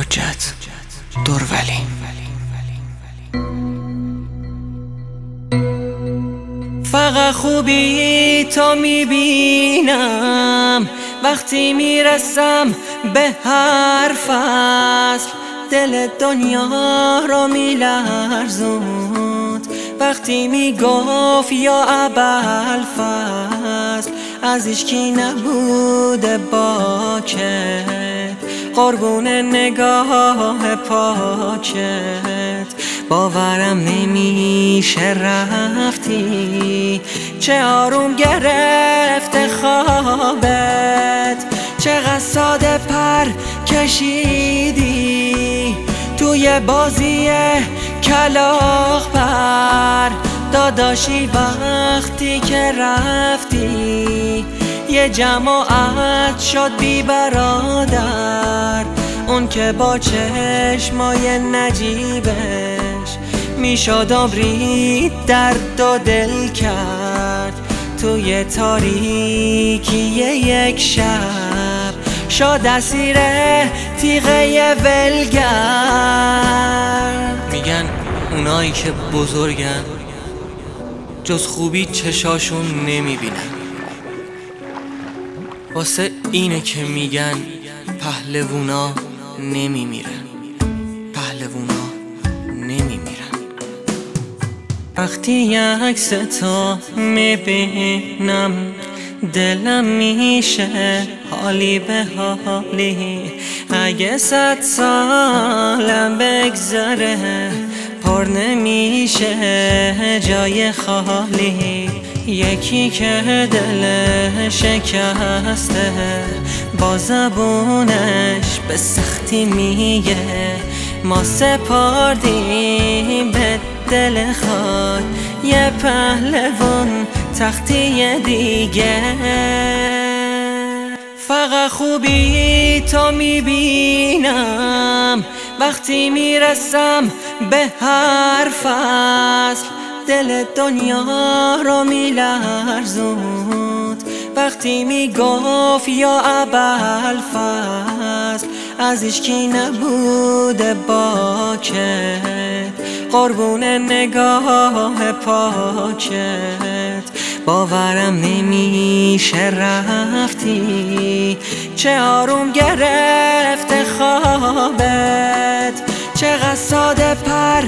حجت دورولی. فقط خوبی تو میبینم وقتی میرسم به هر فصل، دل دنیا رو میلرزوند وقتی میگفت یا ابوالفضل از هیچکی نبوده باکت، قربون نگاه پاکت باورم نمیشه رفتی، چه آروم گرفته خوابت، چقدر ساده پر کشیدی توی بازی کلاغ پر. داداشی وقتی که رفتی یه جماعت شد بی برادر، اون که با چشمای نجیبش میشد آبری درد و دل کرد، توی تاریکی یک شب شد اسیر تیغه ولگرد. میگن اونایی که بزرگن جز خوبی چشاشون نمیبینن، واسه اینه که میگن پهلوونا نمیمیرن، پهلوونا نمیمیرن. وقتی یک تو میبینم دلم میشه حالی به حالی، اگه 100 سالم بگذره پر نمیشه جای خالی. یکی که دل شکسته با زبونش به سختی میگه ما سپردیم به دل خود یه پهلوان تختی دیگه. فقط خوبی تو میبینم وقتی میرسم به هر فصل، دل دنیا رو میلرزوند وقتی میگفت یا ابوالفضل از هیچکی نبوده باکت، قربون نگاه پاکت باورم نمیشه رفتی، چه آروم گرفته خوابت، چقدر ساده پر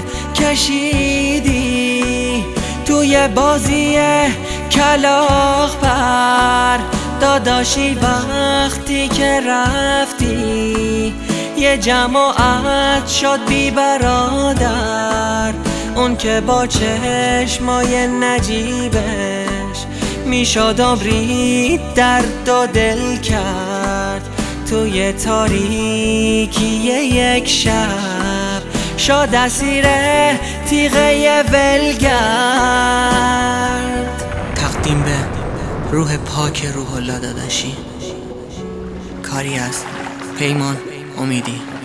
کشیدی توی بازی کلاغ پر. داداشی وقتی که رفتی یه جماعت شد بی برادر، اون که با چشمای نجیبش میشد آبری درد و دل کرد، توی تاریکی یک شب شد اسیر تیغه ولگرد. تقدیم به روح پاک روح الله داداشی، کاری از پیمان امیدی.